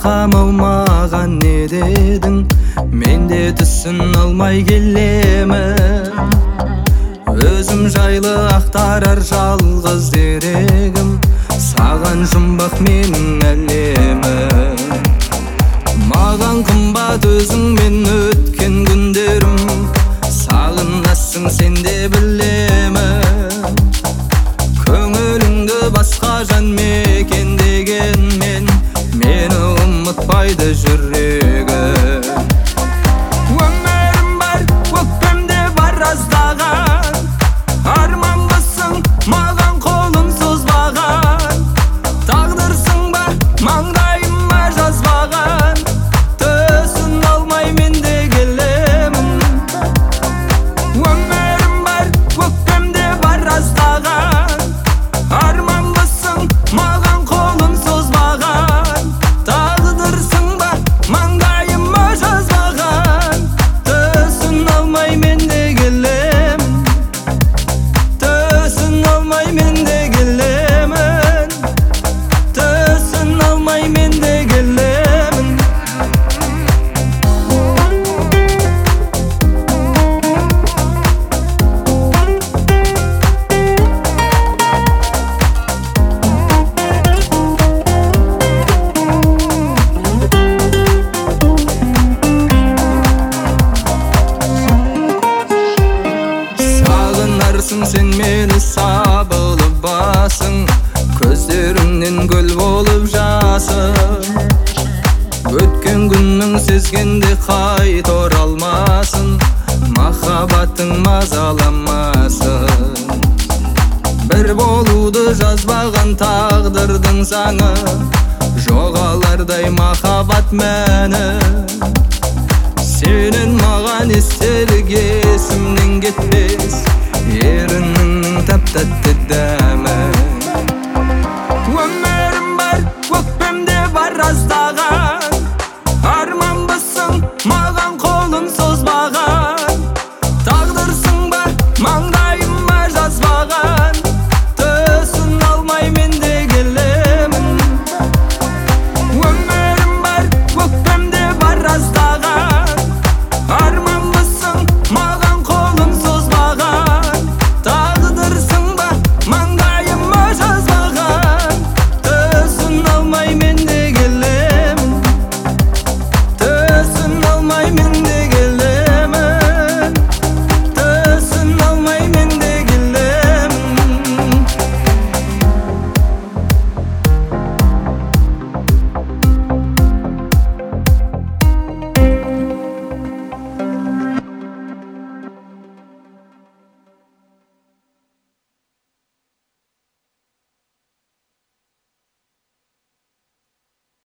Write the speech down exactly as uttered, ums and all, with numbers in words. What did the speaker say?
Махам-ау маған не дедің, мен де түсін алмай келемін. Өзім жайлы ақтарар жалғыз дерегім, саған жұмбақ менің әлемім. Маған қымбат өзіңмен өткен күндерім, сағынасың сен де білемін. Көңіліңді басқа жан мекен дегенмен, мені ұмытпайды жүрегім. Өмірім бар, өкпемде бар аздаған, арманбысың маған қолын созбаған. Тағдырсың ба маңдайыма жазбаған, түсін алмай мен де келемін. Өмірім бар, өкпемде бар аздаған, арманбысың маған қолын созбаған. Тағдырсың ба маңдайыма жазбаған, түсін алмай мен де келемін. Түсін алмай мен де келемін. Түсін алмай мен де келемін. Сағынарсың сен мені сабылып басың, көздеріңнен гүл болып жасың. Өткен күннің сезгенде қайта оралмасын, махаббатың мазаламасын. Бір болуды жазбаған тағдырдың заңы, жоғалардай махаббат мәні. Сенен маған естелік есімнен кетпес, ерініңнің тәп-тәтті дәмі.